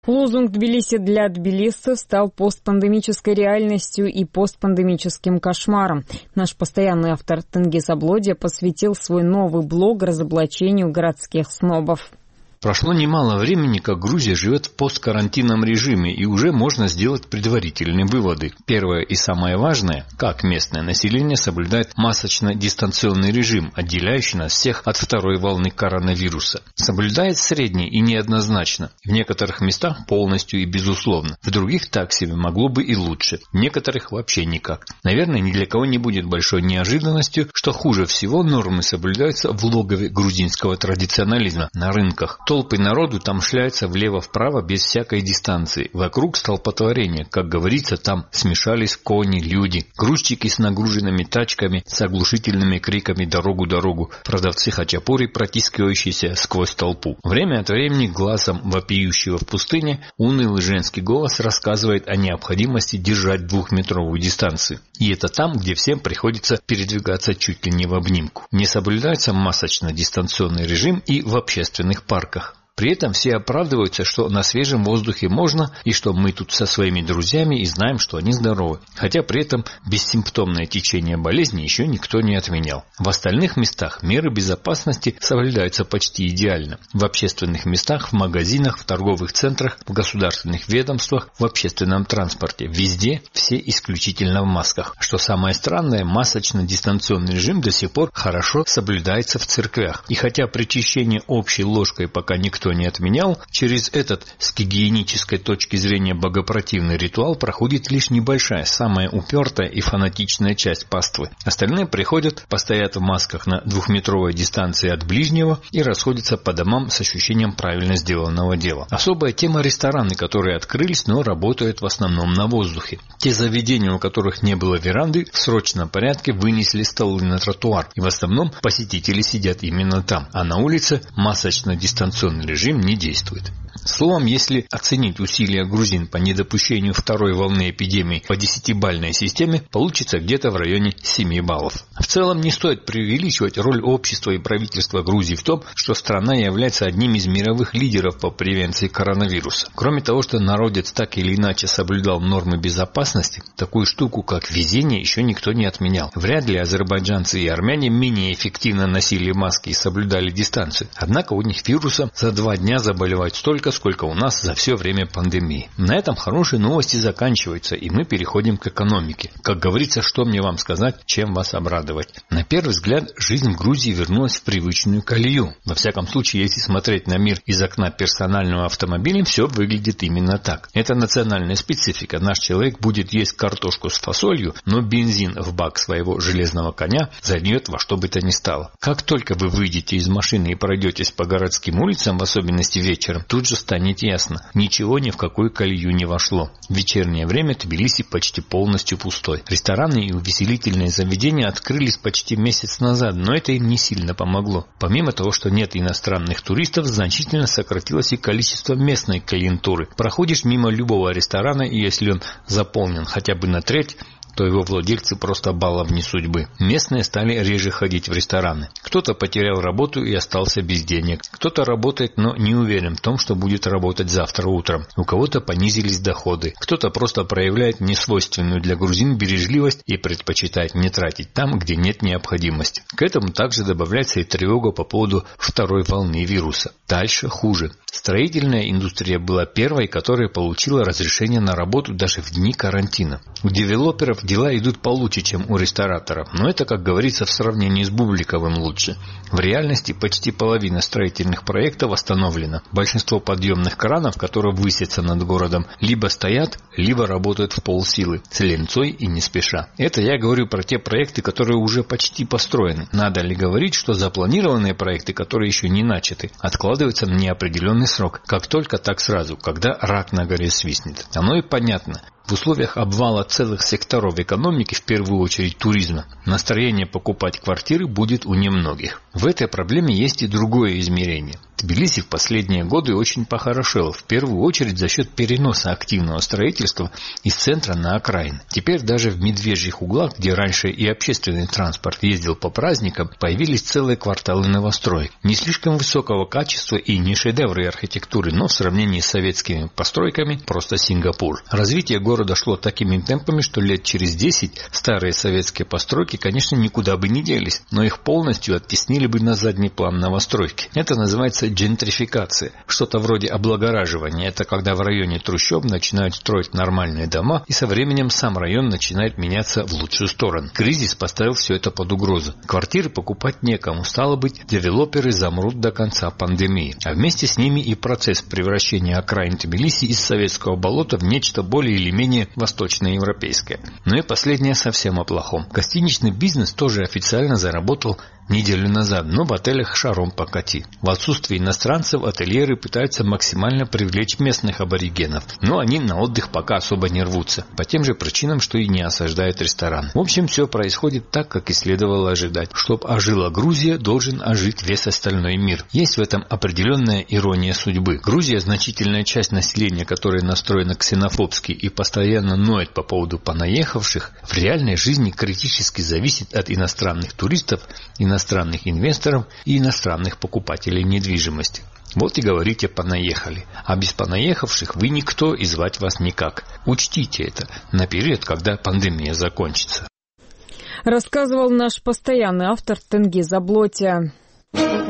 Лозунг «Тбилиси для тбилисцев» стал постпандемической реальностью и постпандемическим кошмаром. Наш постоянный автор Тенгиз Аблодия посвятил свой новый блог разоблачению городских снобов. Прошло немало времени, как Грузия живет в посткарантинном режиме, и уже можно сделать предварительные выводы. Первое и самое важное, как местное население соблюдает масочно-дистанционный режим, отделяющий нас всех от второй волны коронавируса. Соблюдает средний и неоднозначно. В некоторых местах полностью и безусловно. В других так себе, могло бы и лучше. В некоторых вообще никак. Наверное, ни для кого не будет большой неожиданностью, что хуже всего нормы соблюдаются в логове грузинского традиционализма на рынках. Толпы народу там шляются влево-вправо без всякой дистанции. Вокруг столпотворение. Как говорится, там смешались кони, люди. Грузчики с нагруженными тачками, с оглушительными криками «Дорогу, дорогу!», продавцы хачапури, протискивающиеся сквозь толпу. Время от времени глазом вопиющего в пустыне унылый женский голос рассказывает о необходимости держать двухметровую дистанцию. И это там, где всем приходится передвигаться чуть ли не в обнимку. Не соблюдается масочно-дистанционный режим и в общественных парках. При этом все оправдываются, что на свежем воздухе можно, и что мы тут со своими друзьями и знаем, что они здоровы. Хотя при этом бессимптомное течение болезни еще никто не отменял. В остальных местах меры безопасности соблюдаются почти идеально. В общественных местах, в магазинах, в торговых центрах, в государственных ведомствах, в общественном транспорте. Везде все исключительно в масках. Что самое странное, масочно-дистанционный режим до сих пор хорошо соблюдается в церквях. И хотя причащение общей ложкой пока никто не отменял, через этот с гигиенической точки зрения богопротивный ритуал проходит лишь небольшая, самая упертая и фанатичная часть паствы. Остальные приходят, постоят в масках на двухметровой дистанции от ближнего и расходятся по домам с ощущением правильно сделанного дела. Особая тема — рестораны, которые открылись, но работают в основном на воздухе. Те заведения, у которых не было веранды, в срочном порядке вынесли столы на тротуар, и в основном посетители сидят именно там, а на улице масочно-дистанционный режим не действует. Словом, если оценить усилия грузин по недопущению второй волны эпидемии по 10-бальной системе, получится где-то в районе 7 баллов. В целом не стоит преувеличивать роль общества и правительства Грузии в том, что страна является одним из мировых лидеров по превенции коронавируса. Кроме того, что народец так или иначе соблюдал нормы безопасности, такую штуку, как везение, еще никто не отменял. Вряд ли азербайджанцы и армяне менее эффективно носили маски и соблюдали дистанцию. Однако у них вирусом за 2 дня заболевают столько, сколько у нас за все время пандемии. На этом хорошие новости заканчиваются, и мы переходим к экономике. Как говорится, что мне вам сказать, чем вас обрадовать. На первый взгляд, жизнь в Грузии вернулась в привычную колею. Во всяком случае, если смотреть на мир из окна персонального автомобиля, все выглядит именно так. Это национальная специфика. Наш человек будет есть картошку с фасолью, но бензин в бак своего железного коня зальет во что бы то ни стало. Как только вы выйдете из машины и пройдетесь по городским улицам, в особенности вечером, тут же станет ясно, ничего ни в какую колею не вошло. В вечернее время Тбилиси почти полностью пустой. Рестораны и увеселительные заведения открылись почти месяц назад, но это им не сильно помогло. Помимо того, что нет иностранных туристов, значительно сократилось и количество местной клиентуры. Проходишь мимо любого ресторана, и если он заполнен хотя бы на треть, то его владельцы просто баловни судьбы. Местные стали реже ходить в рестораны. Кто-то потерял работу и остался без денег. Кто-то работает, но не уверен в том, что будет работать завтра утром. У кого-то понизились доходы. Кто-то просто проявляет несвойственную для грузин бережливость и предпочитает не тратить там, где нет необходимости. К этому также добавляется и тревога по поводу второй волны вируса. Дальше хуже. Строительная индустрия была первой, которая получила разрешение на работу даже в дни карантина. У девелоперов дела идут получше, чем у рестораторов, но это, как говорится, в сравнении с Бубликовым лучше. В реальности почти половина строительных проектов остановлена. Большинство подъемных кранов, которые высятся над городом, либо стоят, либо работают в полсилы, с ленцой и не спеша. Это я говорю про те проекты, которые уже почти построены. Надо ли говорить, что запланированные проекты, которые еще не начаты, откладываются на неопределенный срок. Как только, так сразу, когда рак на горе свистнет. Оно и понятно. В условиях обвала целых секторов экономики, в первую очередь туризма, настроение покупать квартиры будет у немногих. В этой проблеме есть и другое измерение. Тбилиси в последние годы очень похорошел, в первую очередь за счет переноса активного строительства из центра на окраин. Теперь даже в медвежьих углах, где раньше и общественный транспорт ездил по праздникам, появились целые кварталы новостроек. Не слишком высокого качества и не шедевры архитектуры, но в сравнении с советскими постройками просто Сингапур. Развитие города шло такими темпами, что лет через 10 старые советские постройки, конечно, никуда бы не делись, но их полностью оттеснили бы на задний план новостройки. Это называется джентрификация, что-то вроде облагораживания. Это когда в районе трущоб начинают строить нормальные дома, и со временем сам район начинает меняться в лучшую сторону. Кризис поставил все это под угрозу. Квартиры покупать некому, стало быть, девелоперы замрут до конца пандемии. А вместе с ними и процесс превращения окраин Тбилиси из советского болота в нечто более или менее восточноевропейское. Но и последнее совсем о плохом. Гостиничный бизнес тоже официально заработал неделю назад, но в отелях шаром покати. В отсутствие иностранцев ательеры пытаются максимально привлечь местных аборигенов, но они на отдых пока особо не рвутся, по тем же причинам, что и не осаждают ресторан. В общем, все происходит так, как и следовало ожидать. Чтоб ожила Грузия, должен ожить весь остальной мир. Есть в этом определенная ирония судьбы. Грузия, значительная часть населения, которая настроена ксенофобски и постоянно ноет по поводу понаехавших, в реальной жизни критически зависит от иностранных туристов, иностранных инвесторов и иностранных покупателей недвижимости. Вот и говорите «понаехали». А без понаехавших вы никто и звать вас никак. Учтите это на период, когда пандемия закончится. Рассказывал наш постоянный автор Тенгиз Аблотия.